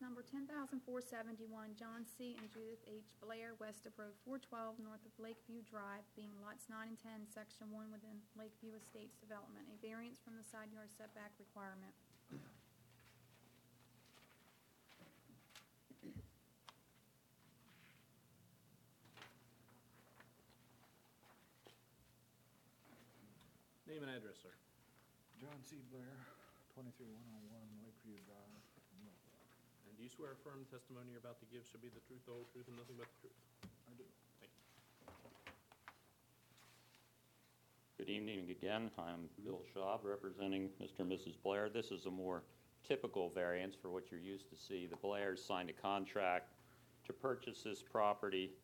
number 10,471, John C. and Judith H. Blair, west of Road 412, north of Lakeview Drive, being lots 9 and 10, Section 1 within Lakeview Estates Development, a variance from the side yard setback requirement. Name and address, sir. John C. Blair, 23101 Lakeview Drive, Norfolk. And do you swear affirm the testimony you're about to give shall be the truth, the whole truth, and nothing but the truth? I do. Thank you. Good evening again. I'm Bill Schaub, representing Mr. and Mrs. Blair. This is a more typical variance for what you're used to see. The Blairs signed a contract to purchase this property,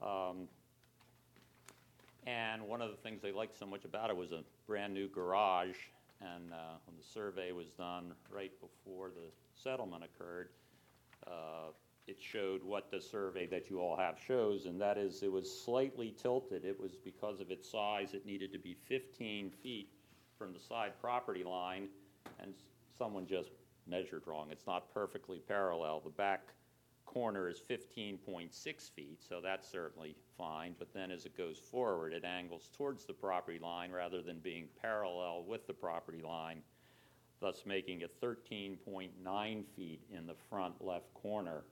and one of the things they liked so much about it was a brand new garage. And when the survey was done right before the settlement occurred, it showed what the survey that you all have shows, and that is it was slightly tilted. It was because of its size, it needed to be 15 feet from the side property line, and someone just measured wrong. It's not perfectly parallel. The back corner is 15.6 feet, so that's certainly fine, but then as it goes forward, it angles towards the property line rather than being parallel with the property line, thus making it 13.9 feet in the front left corner.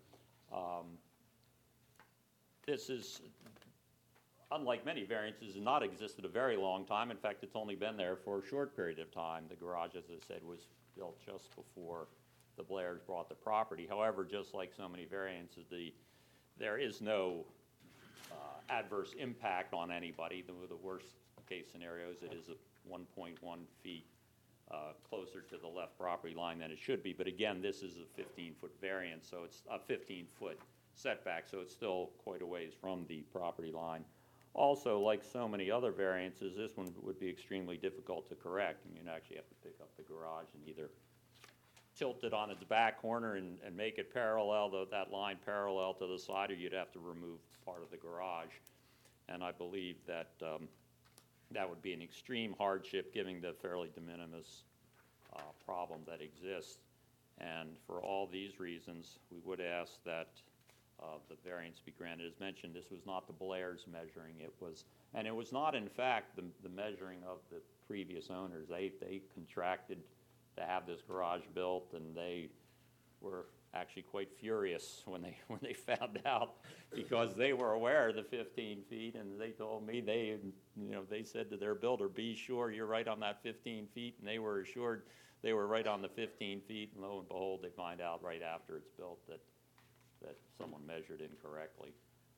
This is, unlike many variances, has not existed a very long time. In fact, it's only been there for a short period of time. The garage, as I said, was built just before the Blairs bought the property. However, just like so many variances, there is no adverse impact on anybody. The worst case scenarios, it is 1.1 feet closer to the left property line than it should be. But again, this is a 15-foot variance, so it's a 15-foot setback, so it's still quite a ways from the property line. Also, like so many other variances, this one would be extremely difficult to correct, and you'd actually have to pick up the garage and either tilt it on its back corner and make it parallel, that line parallel to the side, or you'd have to remove part of the garage. And I believe that that would be an extreme hardship given the fairly de minimis problem that exists. And for all these reasons, we would ask that the variance be granted. As mentioned, this was not the Blairs measuring. It was not, in fact, the measuring of the previous owners. They contracted to have this garage built, and they were actually quite furious when they found out, because they were aware of the 15 feet, and they told me they said to their builder, "Be sure you're right on that 15 feet," and they were assured they were right on the 15 feet, and lo and behold, they find out right after it's built that someone measured incorrectly.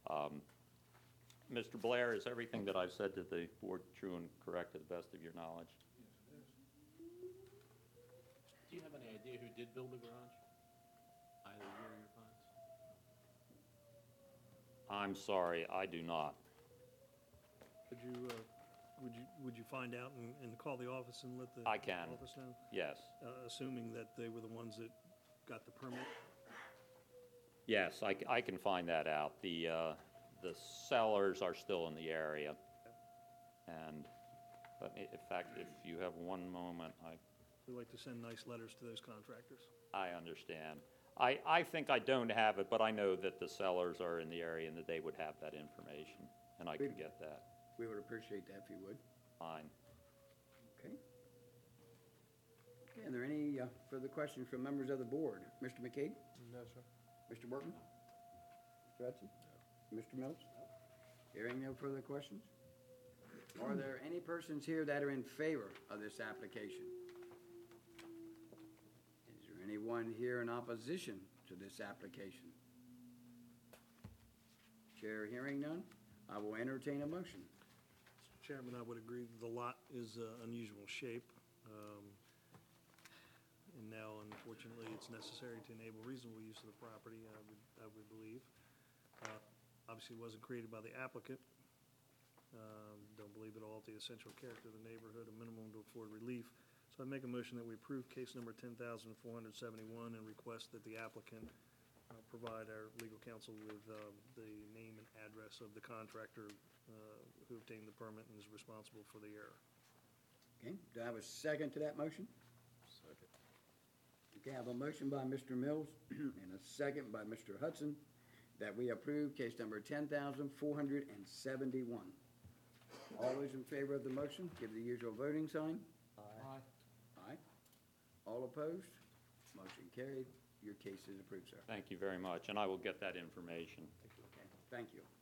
Mr. Blair, is everything that I've said to the board true and correct to the best of your knowledge? Yes, it is. Do you have any idea who did build the garage? Either you or your clients? I'm sorry, I do not. Would you find out and call the office and let the I can. office know? Yes. Assuming that they were the ones that got the permit? Yes, I can find that out. The sellers are still in the area. And in fact, if you have one moment, We like to send nice letters to those contractors. I understand. I think I don't have it, but I know that the sellers are in the area and that they would have that information, and I can get that. We would appreciate that if you would. Fine. Okay. Okay, are there any further questions from members of the board? Mr. McCabe? No, sir. Mr. Burton? Mr. Hudson? No. Mr. Mills? Hearing no further questions? Are there any persons here that are in favor of this application? Is there anyone here in opposition to this application? Chair hearing none, I will entertain a motion. Mr. Chairman, I would agree that the lot is unusual shape. And now, unfortunately, it's necessary to enable reasonable use of the property, I would believe. Obviously, it wasn't created by the applicant. Don't believe it'll alter the essential character of the neighborhood, a minimum to afford relief. So I make a motion that we approve case number 10,471 and request that the applicant provide our legal counsel with the name and address of the contractor who obtained the permit and is responsible for the error. Okay, do I have a second to that motion? Second. Okay, I have a motion by Mr. Mills and a second by Mr. Hudson that we approve case number 10,471. All those in favor of the motion, give the usual voting sign. Aye. Aye. All opposed? Motion carried. Your case is approved, sir. Thank you very much, and I will get that information. Okay, thank you.